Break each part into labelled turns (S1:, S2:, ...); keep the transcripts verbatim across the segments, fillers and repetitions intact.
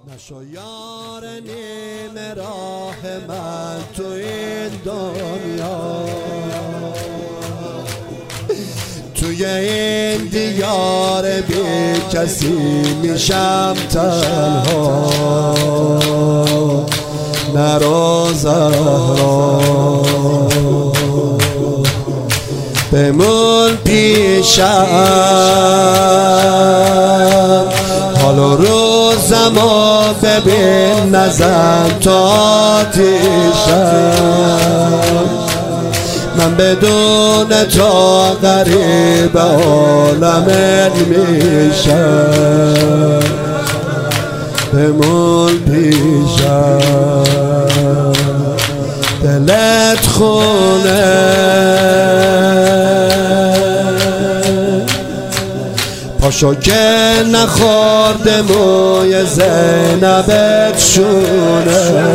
S1: نشو یار نیم راه من تو این دنیا، توی این دیار بی کسی میشم تنها. نرو زهرا بمون پیشم، حال و روزمو ببین نزن تو آتیشم. من بدون تو غریب عالم میشم، بمون پیشم. دلت خونه پاشو که نخورده موی زینبت شونه،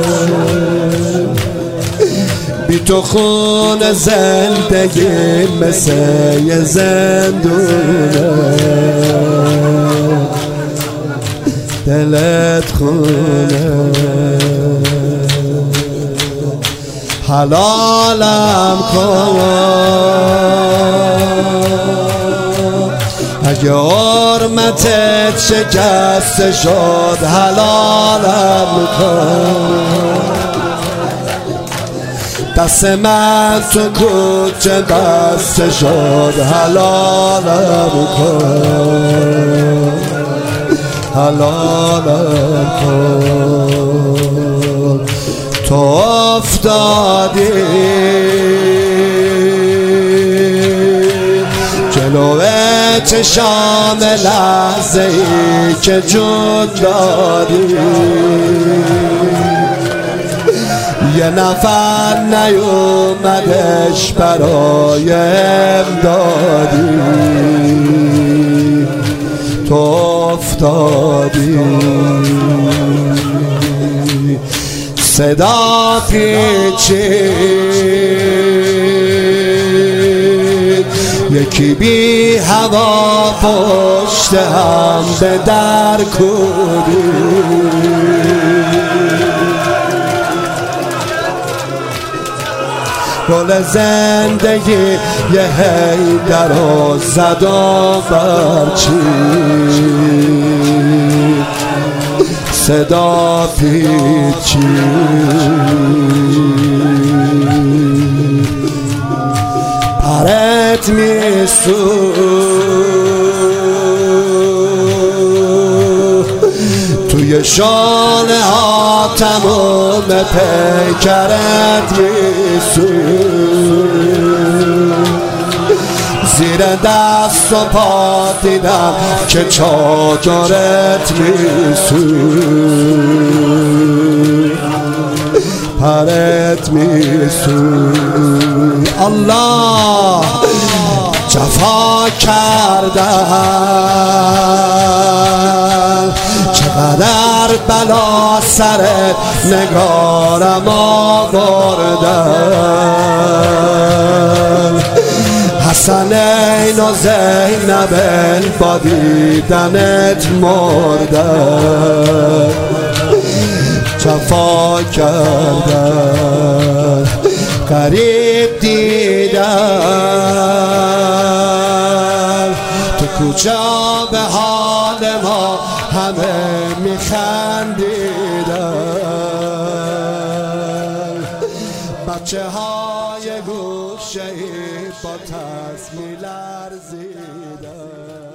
S1: بی تو خون زندگی مثل یه زندونه. دلت خونه حلالم کن، اگه حرمتت شکسته شد حلالم کن. دست من تو کوچه بسته شد حلالم کن، حلالم کن. تو افتادی جلوه چشام لحظه ای که جون دادی، یه نفر نیومدش برای امدادی. تو افتادی صدا پیچید، یکی بی هوا پشت هم به در کودید. گل زندگی یه حیدر رو زد و برچید، صدا پیچید. پرت میسوخت توی شانه ها، تمام پیکرت میسوخت. زیر دست و پا دیدم که چادرت میسوخت، پرت میسوخت. الله جفا کردم، چقدر بلا سرت نگارم آوردم. حسنین و زینب با دیدنت مردم. جفا کردم غریب دیدم، تو کوچه به حال ما همه میخندیدن. بچه های گوشه ای با ترس میلرزیدن.